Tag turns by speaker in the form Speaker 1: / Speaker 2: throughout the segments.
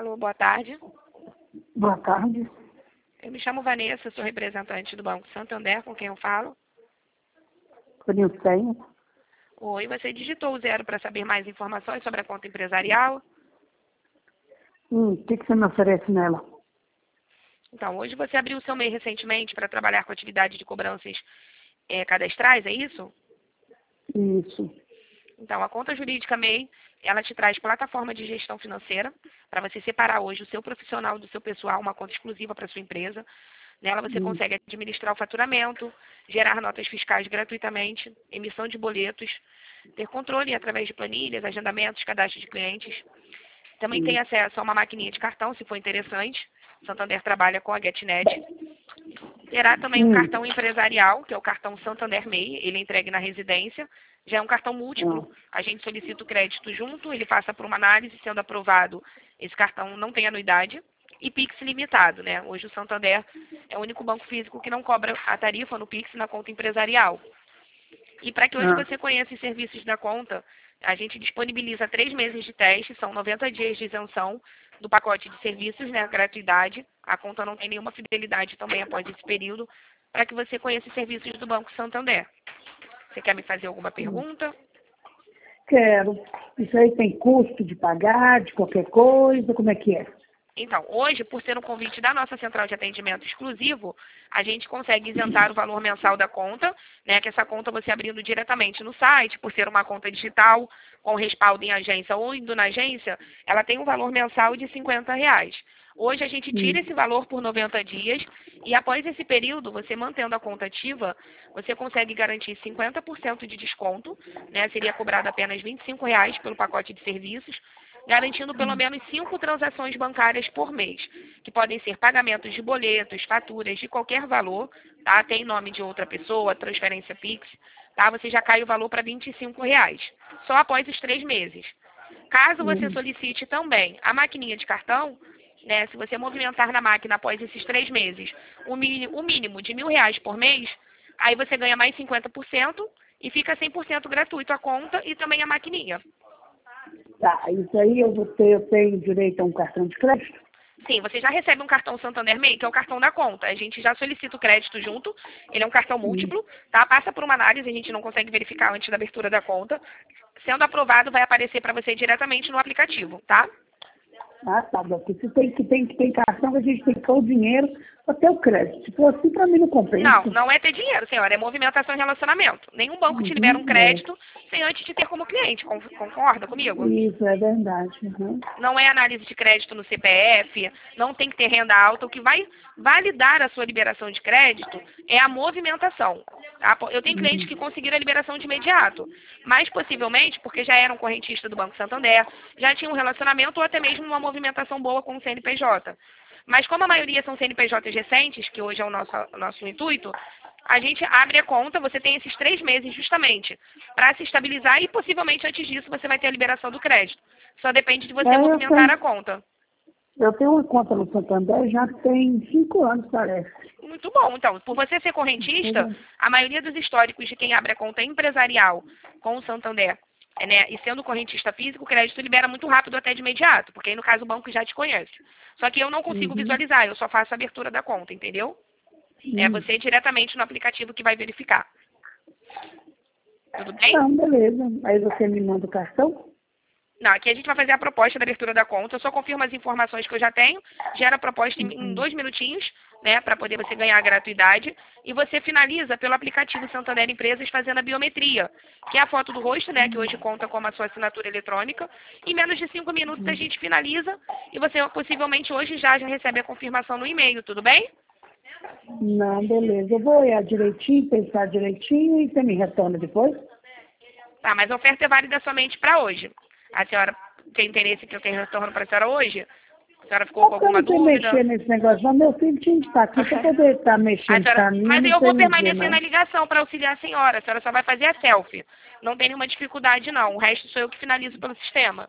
Speaker 1: falo? Boa tarde.
Speaker 2: Boa tarde.
Speaker 1: Eu me chamo Vanessa, sou representante do Banco Santander, com quem eu falo.
Speaker 2: Conheço.
Speaker 1: Oi, você digitou o 0 para saber mais informações sobre a conta empresarial?
Speaker 2: O que você me oferece nela?
Speaker 1: Então, hoje você abriu o seu MEI recentemente para trabalhar com atividade de cobranças cadastrais, é isso?
Speaker 2: Isso.
Speaker 1: Então, a conta jurídica MEI, ela te traz plataforma de gestão financeira para você separar hoje o seu profissional do seu pessoal, uma conta exclusiva para sua empresa. Nela você consegue administrar o faturamento, gerar notas fiscais gratuitamente, emissão de boletos, ter controle através de planilhas, agendamentos, cadastro de clientes. Também tem acesso a uma maquininha de cartão, se for interessante. Santander trabalha com a GetNet. Terá também um cartão empresarial, que é o cartão Santander MEI, ele é entregue na residência. Já é um cartão múltiplo, a gente solicita o crédito junto, ele passa por uma análise, sendo aprovado, esse cartão não tem anuidade. E Pix limitado, né? Hoje o Santander é o único banco físico que não cobra a tarifa no Pix na conta empresarial. E para que hoje você conheça os serviços da conta, a gente disponibiliza 3 meses de teste, são 90 dias de isenção do pacote de serviços, né? Gratuidade. A conta não tem nenhuma fidelidade também após esse período, para que você conheça os serviços do Banco Santander. Você quer me fazer alguma pergunta?
Speaker 2: Quero. Isso aí tem custo de pagar, de qualquer coisa? Como é que é?
Speaker 1: Então, hoje, por ser um convite da nossa central de atendimento exclusivo, a gente consegue isentar o valor mensal da conta, né? Que essa conta você abrindo diretamente no site, por ser uma conta digital, com respaldo em agência ou indo na agência, ela tem um valor mensal de R$50. Hoje a gente tira esse valor por 90 dias e após esse período, você mantendo a conta ativa, você consegue garantir 50% de desconto, né? Seria cobrado apenas R$25 pelo pacote de serviços, garantindo pelo menos 5 transações bancárias por mês, que podem ser pagamentos de boletos, faturas de qualquer valor, tá? Tem nome de outra pessoa, transferência Pix, tá? Você já cai o valor para R$25, só após os 3 meses. Caso você solicite também a maquininha de cartão, né? Se você movimentar na máquina após esses 3 meses, o mínimo de R$1.000 por mês, aí você ganha mais 50% e fica 100% gratuito a conta e também a maquininha.
Speaker 2: Tá, isso aí eu tenho direito a um cartão de crédito?
Speaker 1: Sim, você já recebe um cartão Santander MEI, que é o cartão da conta. A gente já solicita o crédito junto, ele é um cartão múltiplo, tá? Passa por uma análise, a gente não consegue verificar antes da abertura da conta. Sendo aprovado, vai aparecer para você diretamente no aplicativo, tá?
Speaker 2: Ah, tá, porque se tem cartão, a gente tem que pôr o dinheiro para ter o crédito. Se for assim, para mim não compensa.
Speaker 1: Não é ter dinheiro, senhora, é movimentação e relacionamento. Nenhum banco te libera um crédito sem antes te ter como cliente, concorda comigo?
Speaker 2: Isso, é verdade.
Speaker 1: Não é análise de crédito no CPF, não tem que ter renda alta. O que vai validar a sua liberação de crédito é a movimentação. Tá? Eu tenho clientes que conseguiram a liberação de imediato, mas possivelmente porque já eram correntistas do Banco Santander, já tinham um relacionamento ou até mesmo uma movimentação boa com o CNPJ. Mas como a maioria são CNPJs recentes, que hoje é o nosso intuito, a gente abre a conta, você tem esses 3 meses justamente para se estabilizar e possivelmente antes disso você vai ter a liberação do crédito. Só depende de você movimentar a conta.
Speaker 2: Eu tenho uma conta no Santander já tem 5 anos, parece.
Speaker 1: Muito bom. Então, por você ser correntista, a maioria dos históricos de quem abre a conta empresarial com o Santander, né, e sendo correntista físico, o crédito libera muito rápido até de imediato, porque aí no caso o banco já te conhece. Só que eu não consigo visualizar, eu só faço a abertura da conta, entendeu? É você diretamente no aplicativo que vai verificar. Tudo bem?
Speaker 2: Não, beleza. Aí você me manda o cartão?
Speaker 1: Não, aqui a gente vai fazer a proposta da abertura da conta. Eu só confirmo as informações que eu já tenho, gera a proposta em 2 minutinhos, né, para poder você ganhar a gratuidade. E você finaliza pelo aplicativo Santander Empresas fazendo a biometria, que é a foto do rosto, né, que hoje conta como a sua assinatura eletrônica. Em menos de 5 minutos a gente finaliza e você possivelmente hoje já recebe a confirmação no e-mail, tudo bem?
Speaker 2: Não, beleza. Eu vou olhar direitinho, pensar direitinho e você me retorna depois?
Speaker 1: Tá, mas a oferta é válida somente para hoje. A senhora tem interesse que eu tenha retorno para a senhora hoje? A senhora ficou com alguma dúvida?
Speaker 2: Eu não mexer nesse negócio, não. Meu filho tinha que estar aqui para poder estar mexendo
Speaker 1: senhora,
Speaker 2: caminho.
Speaker 1: mas eu vou permanecer na ligação para auxiliar a senhora só vai fazer a selfie. Não tem nenhuma dificuldade, não. O resto sou eu que finalizo pelo sistema.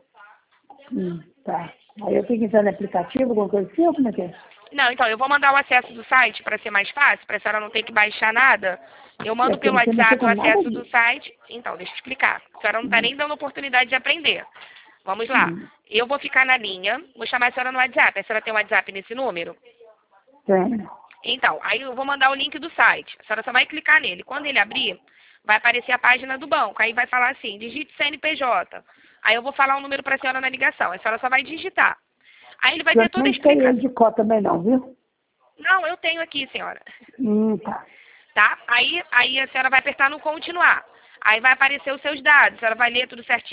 Speaker 2: Tá. Aí eu tenho que entrar no aplicativo, alguma coisa assim, ou como é que é?
Speaker 1: Não, então, eu vou mandar o acesso do site para ser mais fácil, para a senhora não ter que baixar nada. Eu mando pelo WhatsApp o acesso do site. Então, deixa eu explicar. A senhora não está nem dando oportunidade de aprender. Vamos lá. Eu vou ficar na linha, vou chamar a senhora no WhatsApp. A senhora tem um WhatsApp nesse número?
Speaker 2: Tem.
Speaker 1: Então, aí eu vou mandar o link do site. A senhora só vai clicar nele. Quando ele abrir, vai aparecer a página do banco. Aí vai falar assim, digite CNPJ. Aí eu vou falar o número para a senhora na ligação. A senhora só vai digitar. Aí ele vai ter toda a
Speaker 2: não tem ele
Speaker 1: explicação.
Speaker 2: de cota também não, viu?
Speaker 1: Não, eu tenho aqui, senhora.
Speaker 2: Tá.
Speaker 1: Tá? Aí a senhora vai apertar no continuar. Aí vai aparecer os seus dados. A senhora vai ler tudo certinho.